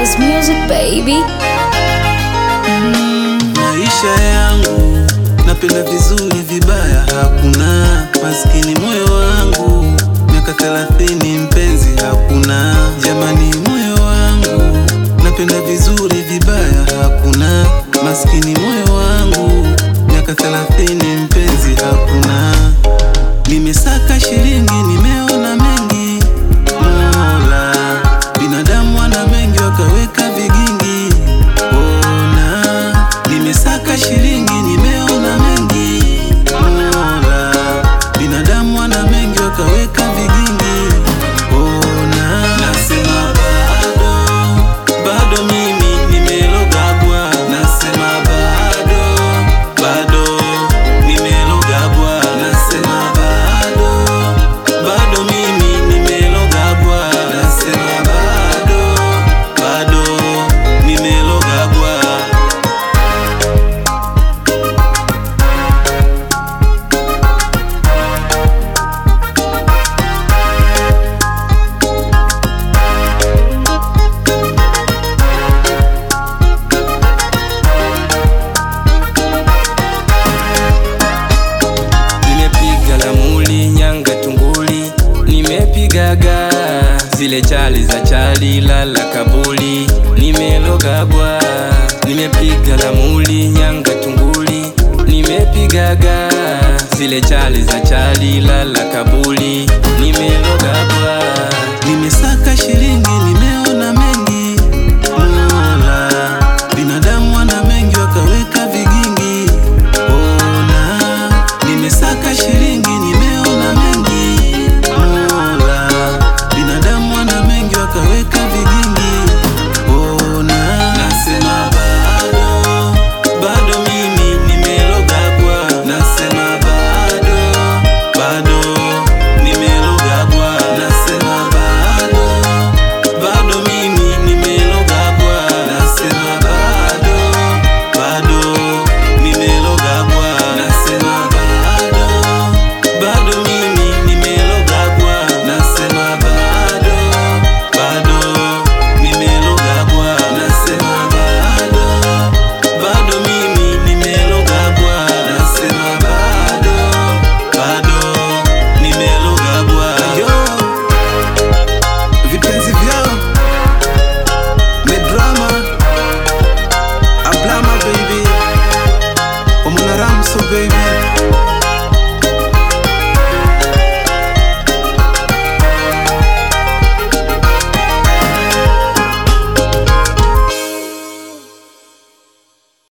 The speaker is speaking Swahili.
Cause music baby. Maisha yangu napenda vizuri, vibaya hakuna. Maskini moyo wangu, miaka 30 mpenzi hakuna. Jamani moyo wangu, napenda vizuri, vibaya hakuna. Maskini moyo wangu, miaka 30 mpenzi hakuna. Nimesaka shilingi, nimeona mengi. Mola, binadamu wana mengi wakaweka vigingi. Ona, nimesaka shilingi, nimeona mengi. Mola, binadamu wana mengi wakaweka vigingi. Ona, nasema bado mimi nimelogabwa. Nasema bado nimelogabwa. Nasema bado mimi nimelogabwa. Nasema bado nimelogabwa. Nimepigaga zile chali za chali lala kabuli, nimelogabwa. Nimepiga lamuli nyanga tunguli, nimepigaga zile chali za chali lala kabuli.